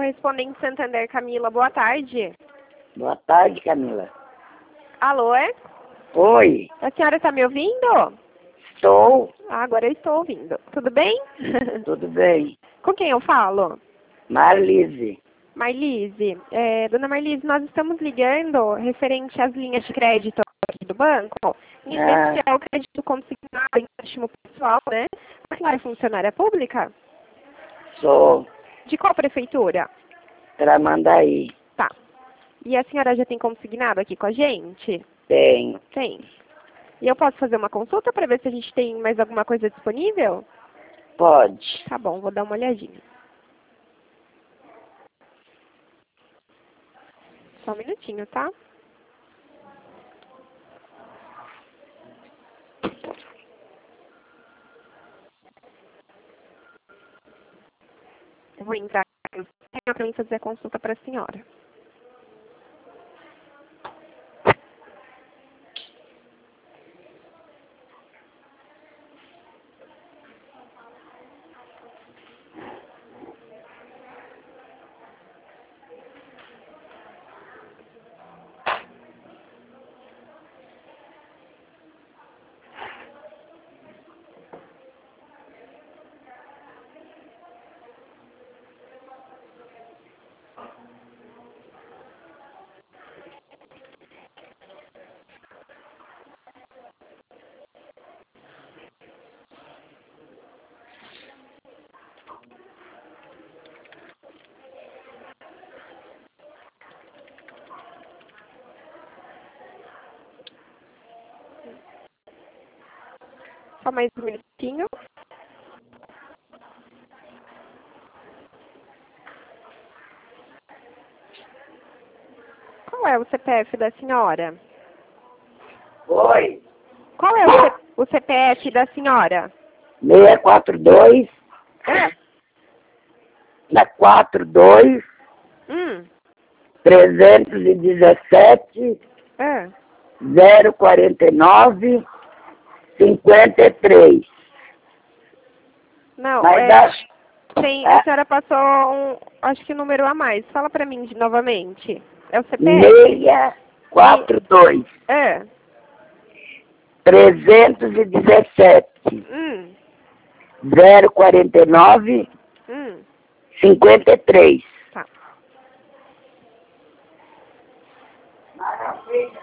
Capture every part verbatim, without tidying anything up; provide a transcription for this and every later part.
Correspondente Santander, Camila, boa tarde. Boa tarde, Camila. Alô, é? Oi, A senhora está me ouvindo? estou. Ah, agora eu estou ouvindo. Tudo bem? Tudo bem. Com quem eu falo? Marlise. Marlise. É, dona Marlise, nós estamos ligando referente às linhas de crédito aqui do banco, em Ah. especial o crédito consignado, empréstimo pessoal, né? A senhora é funcionária pública? Sou De qual prefeitura? Tramandaí. Tá. E a senhora já tem consignado aqui com a gente? Tenho. Tem. E eu posso fazer uma consulta para ver se a gente tem mais alguma coisa disponível? Pode. Tá bom, vou dar uma olhadinha. Só um minutinho, tá? Eu vou entrar aqui no sistema para mim fazer a consulta para a senhora. Só mais um minutinho. Qual é o C P F da senhora? Oi. Qual é o, C o C P F da senhora? seis quatro dois. É. seis quatro dois. Hum. trezentos e dezessete. É. zero quarenta e nove. cinquenta e três. Não, Mas é... acho. Tem, É. a senhora passou um, acho que número a mais. Fala pra mim de, novamente. É o C P F? seis quatro dois. É. trezentos e dezessete. Hum. zero quarenta e nove. Hum. cinquenta e três. Tá. Maravilha.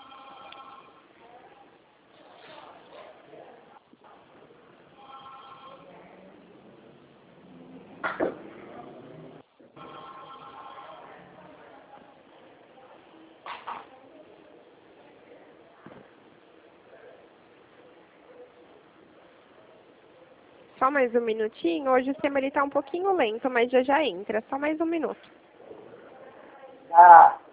Só mais um minutinho. Hoje o sistema ele tá um pouquinho lento, mas já já entra. Só mais um minuto. Ah.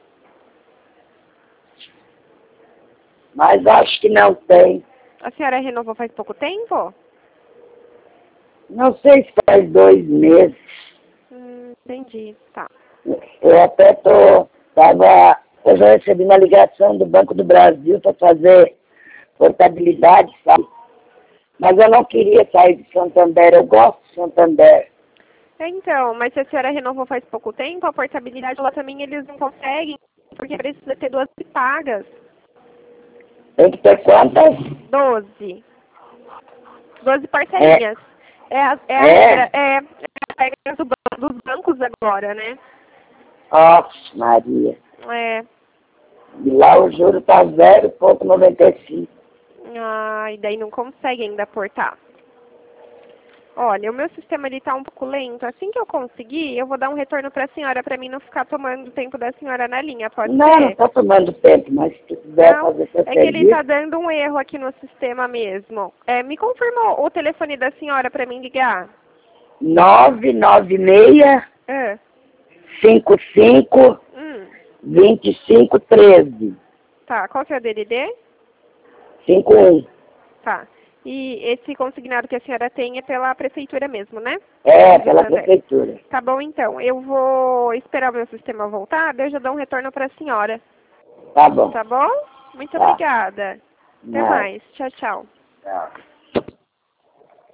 Mas acho que não tem. A senhora renovou faz pouco tempo? Não sei se faz dois meses. Hum, entendi. Tá. Eu até tô. Tava. Eu já recebi uma ligação do Banco do Brasil para fazer portabilidade, sabe? Mas eu não queria sair de Santander, eu gosto de Santander. É, então, mas se a senhora renovou faz pouco tempo, a portabilidade lá também eles não conseguem, porque precisa ter duas pagas. Tem que ter quantas? Doze. Doze parcelinhas. É, a, é, a É? regra, é, é a regra do ban- dos bancos agora, né? Nossa, Maria. É. E lá o juro tá zero vírgula noventa e cinco. Ah, e daí não consegue ainda aportar. Olha, o meu sistema ele tá um pouco lento. Assim que eu conseguir, eu vou dar um retorno para a senhora, para mim não ficar tomando o tempo da senhora na linha, pode Não, ser? não tá tomando tempo, mas se tu quiser Não, fazer seu é que ele serviço, tá dando um erro aqui no sistema mesmo. É, me confirmou o telefone da senhora para mim ligar? nove nove seis, É. cinco cinco, Hum, vinte e cinco, treze. tá, qual que é o D D D? cinco um. Tá. E esse consignado que a senhora tem é pela prefeitura mesmo, né? É, De pela Santander. prefeitura. Tá bom, então. Eu vou esperar o meu sistema voltar, daí eu já dou um retorno para a senhora. Tá bom. Tá bom? Muito Tá. obrigada. Até Não. mais. Tchau, tchau. Não.